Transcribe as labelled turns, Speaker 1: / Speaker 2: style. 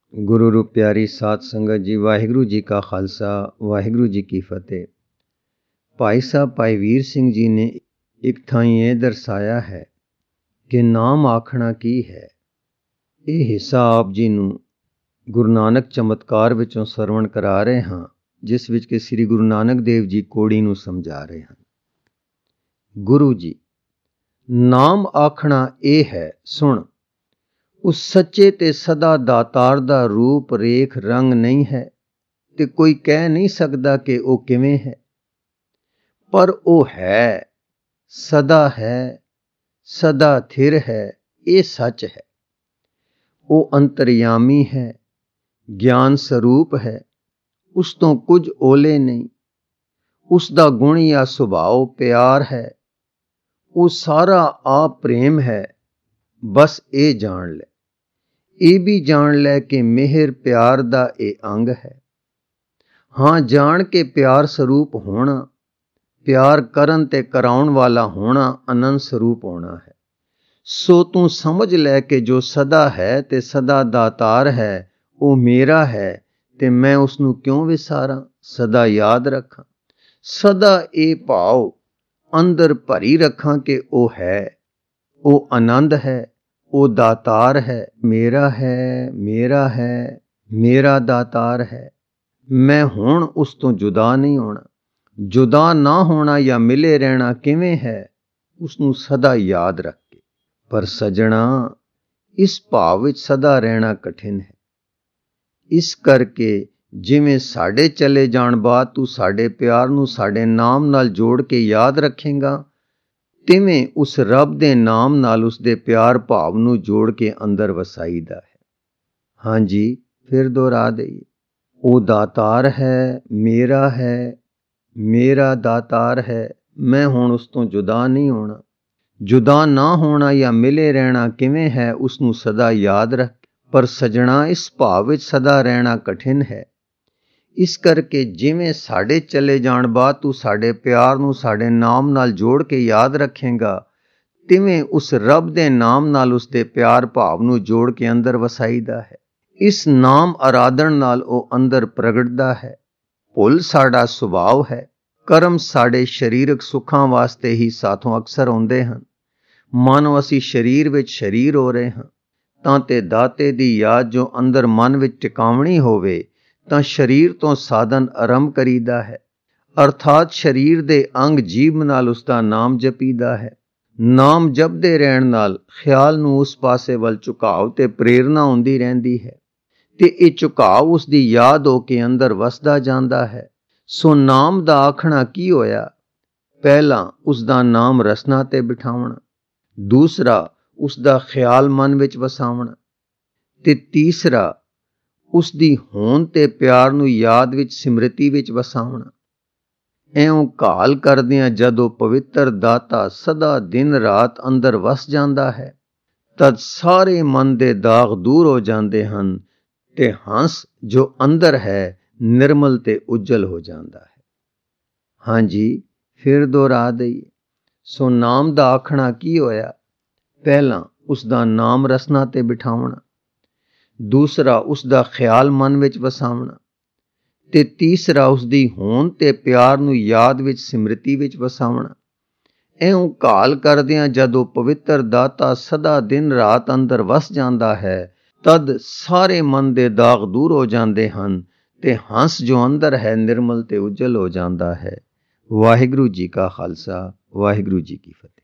Speaker 1: गुरु रूप प्यारी साध संगत जी, वाहिगुरु जी का खालसा, वाहिगुरु जी की फतेह। भाई साहब भाई वीर सिंह जी ने एक थाई ये दर्शाया है कि नाम आखना की है। ये हिस्सा आप जी नूं गुरु नानक चमत्कार विचों सरवण करा रहे हाँ, जिस विच के श्री गुरु नानक देव जी कोड़ी नूं समझा रहे हैं। गुरु जी, नाम आखना ये है सुन, उस सच्चे ते सदा दातार दा रूप रेख रंग नहीं है ते कोई कह नहीं सकदा कि वो किवें है, पर वो है, सदा थिर है, ये सच है। वो अंतर्यामी है, ज्ञान स्वरूप है, उस तो कुछ ओले नहीं, उसका गुण या सुभाव प्यार है, वो सारा आप प्रेम है। बस ये जान ले, ये भी जान ले कि मेहर प्यार दा ये अंग है। हाँ, जान के प्यार स्वरूप होना, प्यार करन ते कराउण वाला होना, अनंत स्वरूप होना है। सो तू समझ ले कि जो सदा है ते सदा दातार है, वो मेरा है ते मैं उसनू क्यों विसारा, सदा याद रखां। सदा ये भाव अंदर भरी रखां कि वो है, वो आनंद है, वो दातार है, मेरा है, मेरा दातार है। मैं हुण उस तो जुदा नहीं होना। जुदा ना होना या मिले रहना किवें है, उसनू सदा याद रख के। पर सजना, इस भाव विच सदा रहना कठिन है। इस करके जिवें साडे चले जाण बाद तू साडे प्यार नू साडे नाम नाल जोड़ के याद रखेगा, तिवें उस रब दे नाम नाल उसदे प्यार भाव नू जोड़ के अंदर वसाईदा है। हाँ जी, फिर दोहरा दईए, वो दातार है, मेरा दातार है। मैं हुण उस तो जुदा नहीं होना। जुदा ना होना या मिले रहना किवें है, उसनू सदा याद रख। पर सजना, इस भाव विच सदा रहना कठिन है। इस करके जिवें साडे चले जाण बाद तू साडे प्यार नू साडे नाम नाल जोड़ के याद रखेगा, तिवें उस रब दे नाम नाल उसदे प्यार भाव नू जोड़ के अंदर वसाईदा है। इस नाम आराधन नाल ओ अंदर प्रगटदा है। भुल साडा सुभाव है, कर्म साडे शरीरक सुखां वास्ते ही साथों अक्सर आउंदे हन। मानो असी शरीर विच शरीर हो रहे हां, तां ते दाते दी याद जो अंदर मन विच टिकावणी होवे, तां शरीर तो साधन आरंभ करीदा है। अर्थात शरीर दे अंग जीभ नाल उसदा नाम जपीदा है। नाम जपदे रहण नाल ख्याल नू उस पासे वल झुकाव ते प्रेरणा हुंदी रहिंदी है, ते ये झुकाव उसदी याद हो के अंदर वसदा जांदा है। सो नाम दा आखना की होया? पहला उसदा नाम रसना ते बिठावना, दूसरा उसदा ख्याल मन विच वसावना, ते तीसरा उसदी होंद ते प्यार नू याद विच सिमरती विच वसावना। ਐਉਂ ਘਾਲ ਕਰਦਿਆਂ ਜਦੋਂ ਪਵਿੱਤਰ ਦਾਤਾ ਸਦਾ ਦਿਨ ਰਾਤ ਅੰਦਰ ਵਸ ਜਾਂਦਾ ਹੈ, ਤਦ ਸਾਰੇ ਮਨ ਦੇ ਦਾਗ ਦੂਰ ਹੋ ਜਾਂਦੇ ਹਨ ਤੇ ਹੰਸ ਜੋ ਅੰਦਰ ਹੈ ਨਿਰਮਲ ਤੇ ਉਜਲ ਹੋ ਜਾਂਦਾ ਹੈ। ਹਾਂਜੀ, ਫਿਰ ਦੁਹਰਾ ਦਈਏ। ਸੋ ਨਾਮ ਦਾ ਆਖਣਾ ਕੀ ਹੋਇਆ? ਪਹਿਲਾਂ ਉਸ ਦਾ ਨਾਮ ਰਸਨਾ ਤੇ ਬਿਠਾਵਣਾ, ਦੂਸਰਾ ਉਸ ਦਾ ਖਿਆਲ ਮਨ ਵਿੱਚ ਵਸਾਵਣਾ, ਤੇ ਤੀਸਰਾ ਉਸਦੀ ਹੋਂਦ ਤੇ ਪਿਆਰ ਨੂੰ ਯਾਦ ਵਿੱਚ ਸਿਮਰਤੀ ਵਿੱਚ ਵਸਾਵਣਾ। ਇਉਂ ਘਾਲ ਕਰਦਿਆਂ ਜਦੋਂ ਪਵਿੱਤਰ ਦਾਤਾ ਸਦਾ ਦਿਨ ਰਾਤ ਅੰਦਰ ਵਸ ਜਾਂਦਾ ਹੈ, ਤਦ ਸਾਰੇ ਮਨ ਦੇ ਦਾਗ ਦੂਰ ਹੋ ਜਾਂਦੇ ਹਨ ਤੇ ਹੰਸ ਜੋ ਅੰਦਰ ਹੈ ਨਿਰਮਲ ਤੇ ਉਜਲ ਹੋ ਜਾਂਦਾ ਹੈ। ਵਾਹਿਗੁਰੂ ਜੀ ਕਾ ਖਾਲਸਾ, ਵਾਹਿਗੁਰੂ ਜੀ ਕੀ ਫਤਿਹ।